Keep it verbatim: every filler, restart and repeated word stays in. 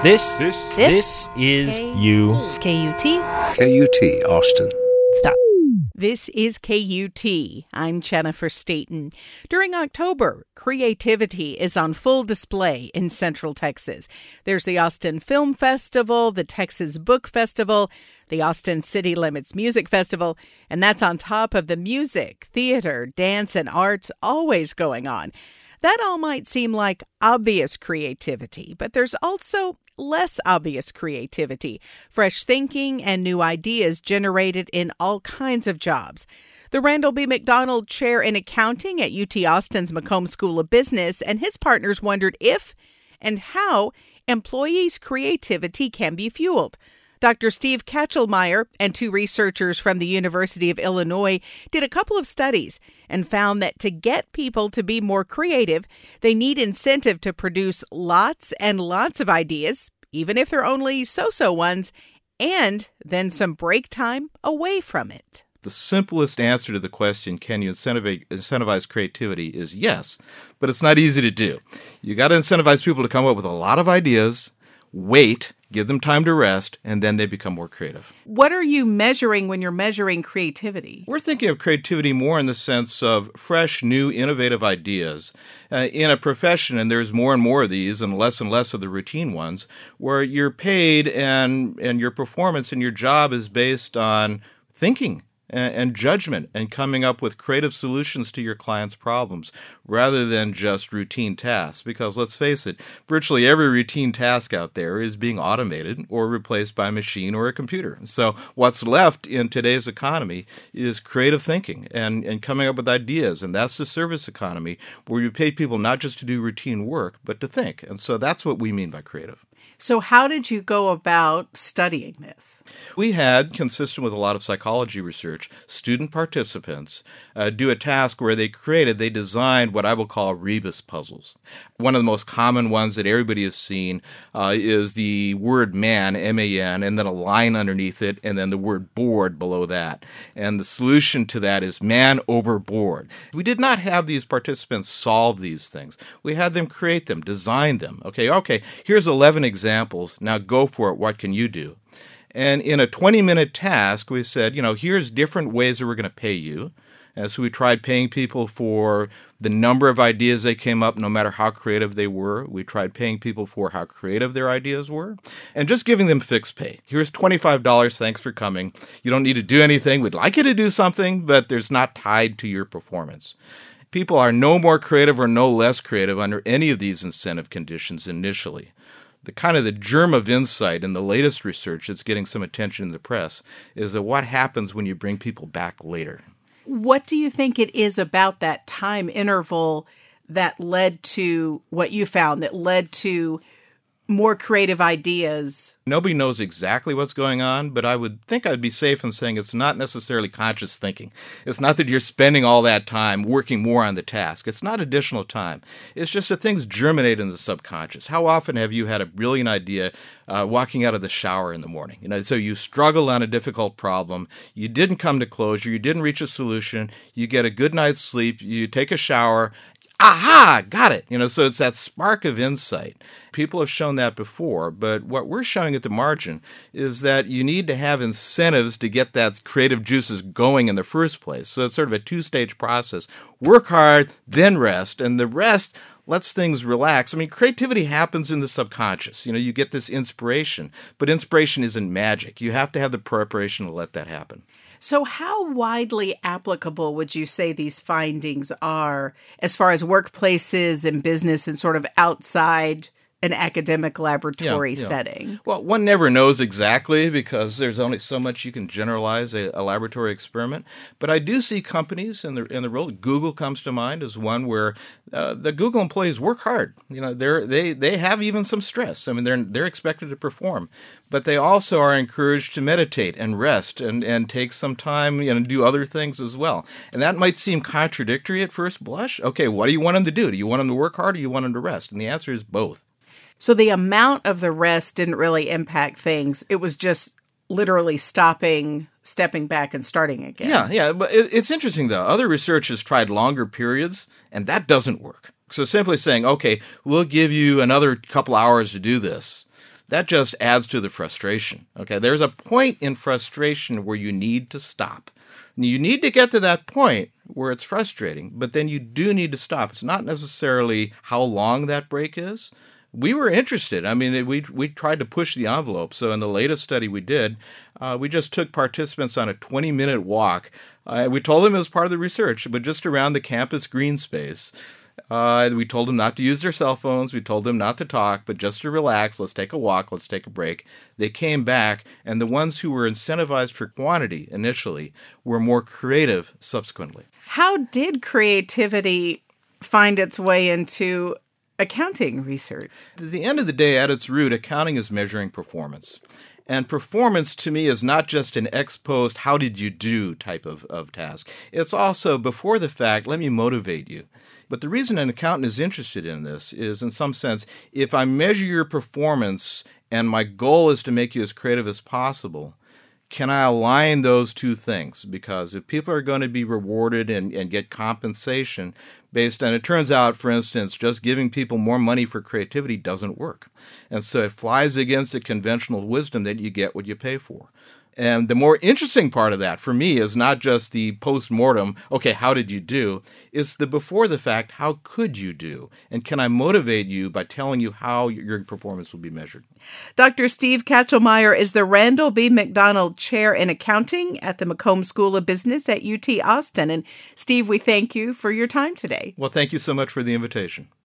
This, This, this, is you. K U T. K U T, Austin. Stop. This is K U T. I'm Jennifer Staten. During October, creativity is on full display in Central Texas. There's the Austin Film Festival, the Texas Book Festival, the Austin City Limits Music Festival, and that's on top of the music, theater, dance, and arts always going on. That all might seem like obvious creativity, but there's also less obvious creativity, fresh thinking, and new ideas generated in all kinds of jobs. The Randall B. McDonald Chair in Accounting at U T Austin's Macomb School of Business and his partners wondered if and how employees' creativity can be fueled. Doctor Steve Kachelmeyer and two researchers from the University of Illinois did a couple of studies and found that to get people to be more creative, they need incentive to produce lots and lots of ideas, even if they're only so-so ones, and then some break time away from it. The simplest answer to the question, can you incentivize, incentivize creativity, is yes, but it's not easy to do. You got to incentivize people to come up with a lot of ideas, wait, give them time to rest, and then they become more creative. What are you measuring when you're measuring creativity? We're thinking of creativity more in the sense of fresh, new, innovative ideas uh, in a profession, and there's more and more of these and less and less of the routine ones, where you're paid and, and your performance and your job is based on thinking and, and judgment and coming up with creative solutions to your clients' problems rather than just routine tasks. Because let's face it, virtually every routine task out there is being automated or replaced by a machine or a computer. So what's left in today's economy is creative thinking and, and coming up with ideas. And that's the service economy where you pay people not just to do routine work, but to think. And so that's what we mean by creative. So how did you go about studying this? We had, consistent with a lot of psychology research, student participants uh, do a task where they created, they designed what I will call rebus puzzles. One of the most common ones that everybody has seen uh, is the word man, M A N, and then a line underneath it, and then the word board below that. And the solution to that is man over board. We did not have these participants solve these things. We had them create them, design them. Okay, okay, here's eleven examples. Examples. Now go for it. What can you do? And in a twenty-minute task, we said, you know, here's different ways that we're going to pay you. And so we tried paying people for the number of ideas they came up, no matter how creative they were. We tried paying people for how creative their ideas were. And just giving them fixed pay. Here's twenty-five dollars. Thanks for coming. You don't need to do anything. We'd like you to do something, but there's not tied to your performance. People are no more creative or no less creative under any of these incentive conditions initially. The kind of the germ of insight in the latest research that's getting some attention in the press is that what happens when you bring people back later. What do you think it is about that time interval that led to what you found, that led to more creative ideas? Nobody knows exactly what's going on, but I would think I'd be safe in saying it's not necessarily conscious thinking. It's not that you're spending all that time working more on the task. It's not additional time. It's just that things germinate in the subconscious. How often have you had a brilliant idea uh, walking out of the shower in the morning? You know, so you struggle on a difficult problem. You didn't come to closure. You didn't reach a solution. You get a good night's sleep. You take a shower. Aha, got it. You know, so it's that spark of insight. People have shown that before, but what we're showing at the margin is that you need to have incentives to get that creative juices going in the first place. So it's sort of a two-stage process. Work hard, then rest, and the rest lets things relax. I mean, creativity happens in the subconscious. You know, you get this inspiration, but inspiration isn't magic. You have to have the preparation to let that happen. So how widely applicable would you say these findings are as far as workplaces and business and sort of outside an academic laboratory yeah, yeah. setting? Well, one never knows exactly because there's only so much you can generalize a, a laboratory experiment. But I do see companies in the in the role. Google comes to mind as one where uh, the Google employees work hard. You know, they're they they have even some stress. I mean, they're they're expected to perform, but they also are encouraged to meditate and rest and and take some time, you know, do other things as well. And that might seem contradictory at first blush. Okay, what do you want them to do? Do you want them to work hard or do you want them to rest? And the answer is both. So the amount of the rest didn't really impact things. It was just literally stopping, stepping back and starting again. Yeah, yeah. But it, it's interesting, though. Other research has tried longer periods, and that doesn't work. So simply saying, okay, we'll give you another couple hours to do this, that just adds to the frustration. Okay, there's a point in frustration where you need to stop. You need to get to that point where it's frustrating, but then you do need to stop. It's not necessarily how long that break is. We were interested. I mean, we we tried to push the envelope. So in the latest study we did, uh, we just took participants on a twenty-minute walk. Uh, we told them it was part of the research, but just around the campus green space. Uh, we told them not to use their cell phones. We told them not to talk, but just to relax. Let's take a walk. Let's take a break. They came back, and the ones who were incentivized for quantity initially were more creative subsequently. How did creativity find its way into accounting research? At the end of the day, at its root, accounting is measuring performance. And performance, to me, is not just an ex post, how did you do type of, of task. It's also, before the fact, let me motivate you. But the reason an accountant is interested in this is, in some sense, if I measure your performance and my goal is to make you as creative as possible, can I align those two things? Because if people are going to be rewarded and, and get compensation based on, it turns out, for instance, just giving people more money for creativity doesn't work. And so it flies against the conventional wisdom that you get what you pay for. And the more interesting part of that for me is not just the post-mortem, okay, how did you do? It's the before the fact, how could you do? And can I motivate you by telling you how your performance will be measured? Doctor Steve Kachelmeyer is the Randall B. McDonald Chair in Accounting at the McCombs School of Business at U T Austin. And Steve, we thank you for your time today. Well, thank you so much for the invitation.